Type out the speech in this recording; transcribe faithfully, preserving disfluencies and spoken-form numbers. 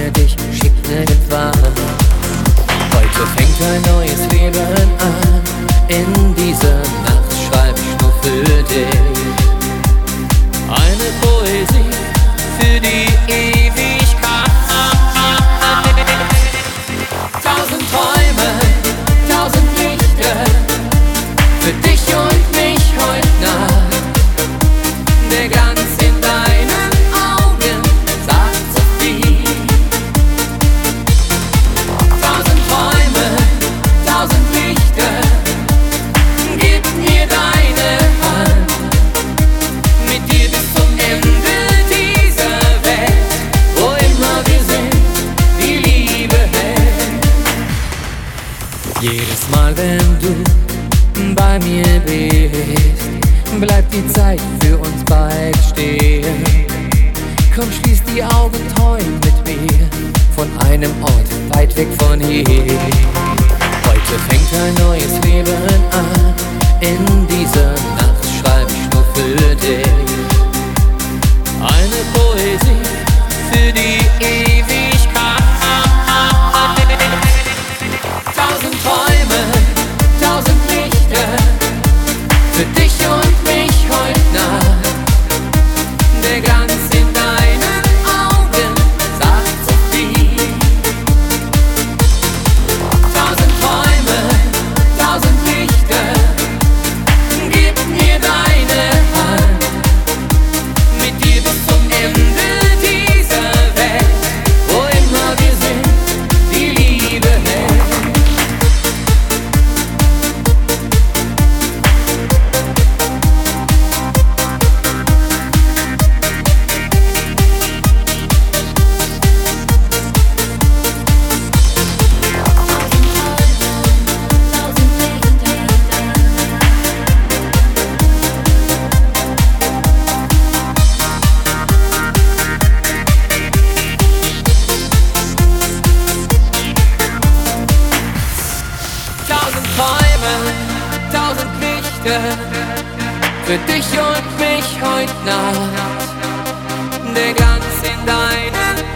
der dich schickt irgendwann. Heute fängt ein neues Leben an. In dieser Nacht schreib ich nur für dich eine Poesie für die Ewigkeit. Tausend Träume, tausend Lichter für dich und mich heute Nacht. Der Glanz in deinen Augen sagt so viel. Tausend Träume, tausend Lichter, gib mir deine Hand. Mit dir bis zum Ende dieser Welt, wo immer wir sind, die Liebe hält. Jedes Mal, wenn du bei mir bist, bleibt die Zeit für uns beide stehen. Komm, schließ die Augen, träum mit mir von einem Ort weit weg von hier. Heute fängt ein neues Leben an. In dieser Nacht schreib ich nur für dich eine Poesie für die Ewigkeit. Tausend Träume, tausend Lichter für dich und mich heute Nacht. Der Glanz in deinen Augen sagt so viel. Tausend Träume, tausend Lichter, gib mir deine Hand. Mit dir bis zum Ende dieser Welt, wo immer wir sind, die Liebe hält. Tausend Träume, tausend Lichter für dich und mich heute Nacht. Der Glanz in deinen